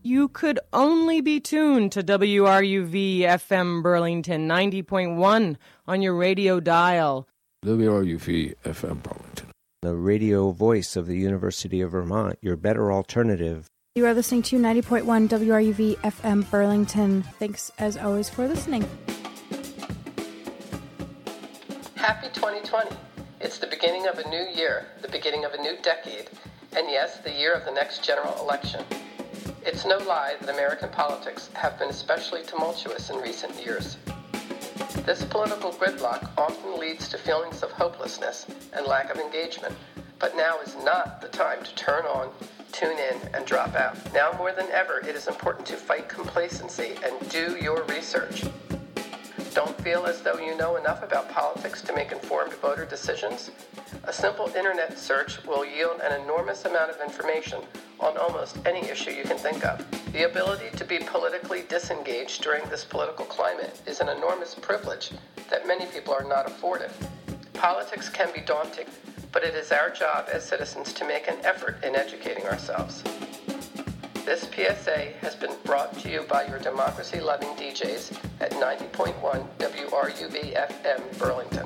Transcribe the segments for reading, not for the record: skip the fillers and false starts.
you could only be tuned to WRUV FM Burlington 90.1 on your radio dial. WRUV FM Burlington, the radio voice of the University of Vermont, your better alternative. You are listening to 90.1 WRUV FM Burlington. Thanks, as always, for listening. Happy 2020. It's the beginning of a new year, the beginning of a new decade, and yes, the year of the next general election. It's no lie that American politics have been especially tumultuous in recent years. This political gridlock often leads to feelings of hopelessness and lack of engagement, but now is not the time to turn on, tune in, and drop out. Now more than ever, it is important to fight complacency and do your research. Don't feel as though you know enough about politics to make informed voter decisions? A simple internet search will yield an enormous amount of information on almost any issue you can think of. The ability to be politically disengaged during this political climate is an enormous privilege that many people are not afforded. Politics can be daunting, but it is our job as citizens to make an effort in educating ourselves. This PSA has been brought to you by your democracy-loving DJs at 90.1 WRUV FM Burlington.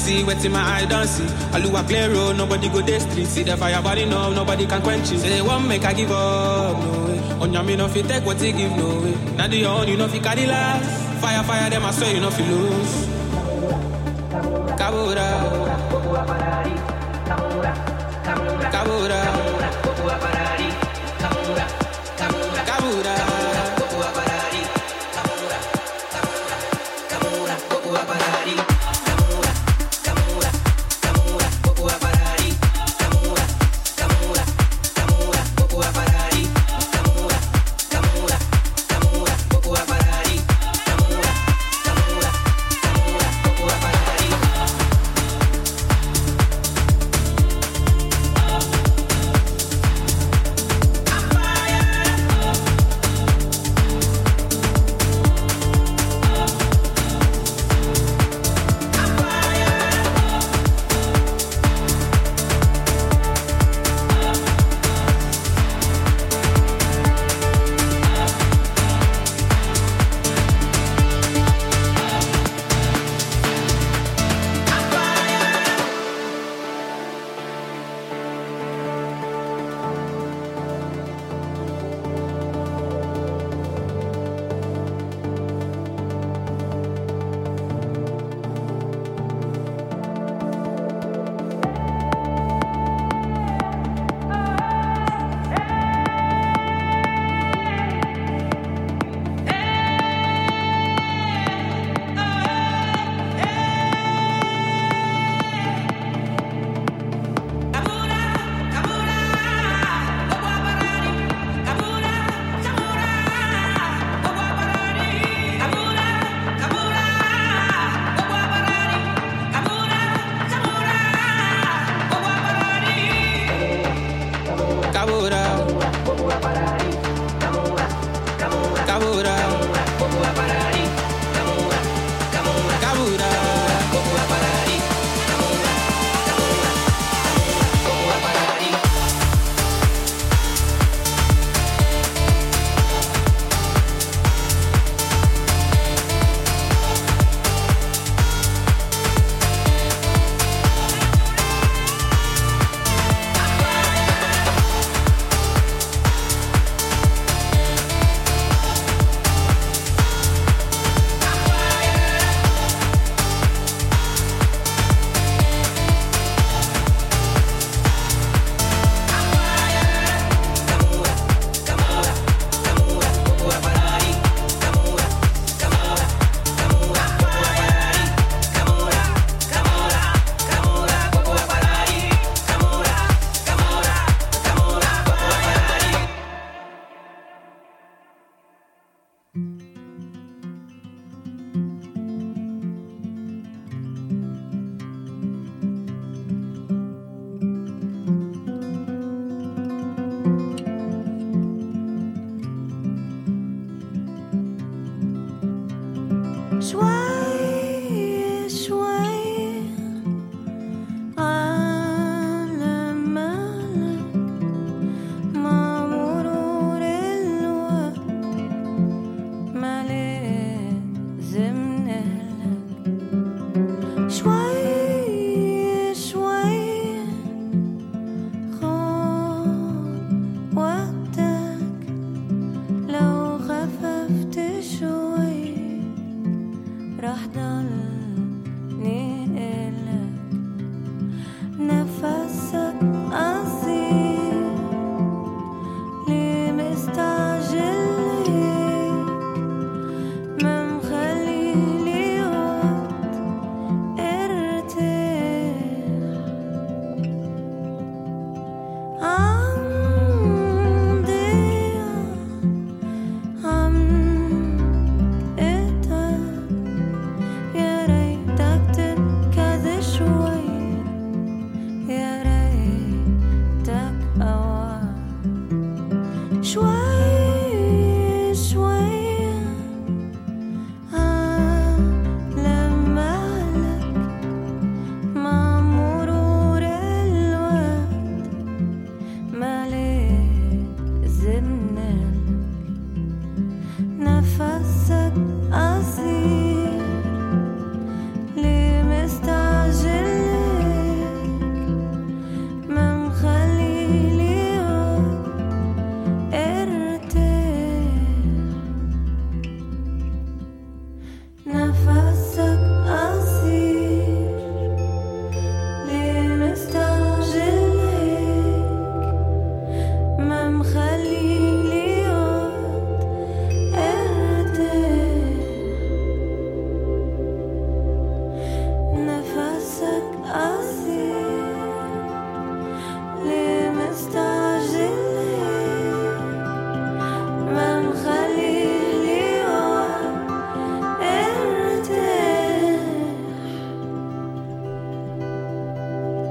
see, wetting my eye, don't see. Aluwa clear road, nobody go this street. See the fire burning up, nobody can quench it. Say one make I give up, no way. On your me no fit take what they give, no way. Now the own, you know fi carry last. Fire, fire, them I swear you know fi lose. Kabura, Kabura, Kabura, Kabura.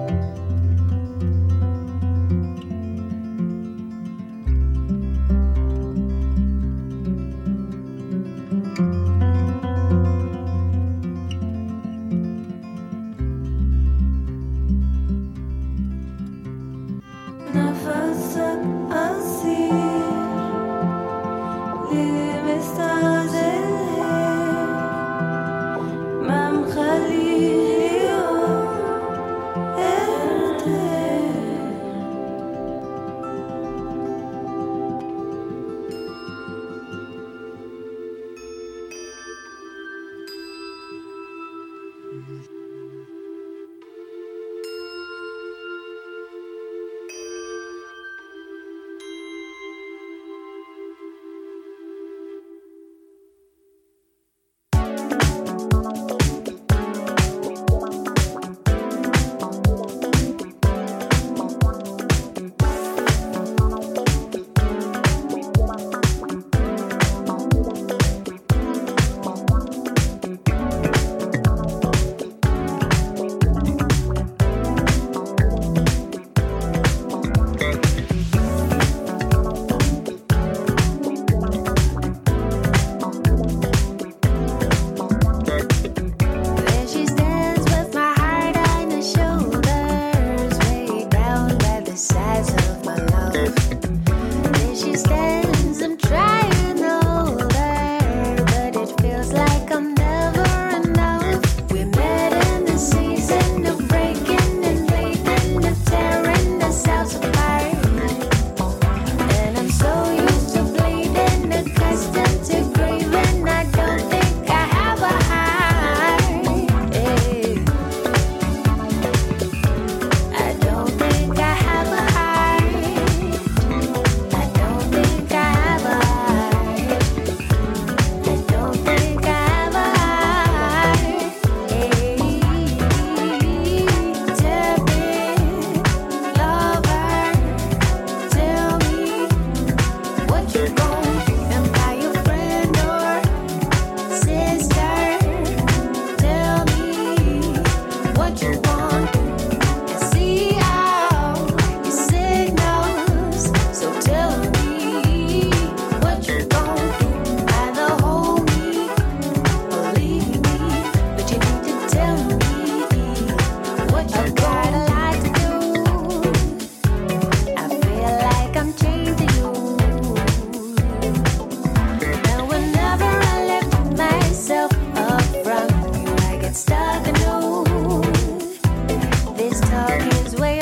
This talk is way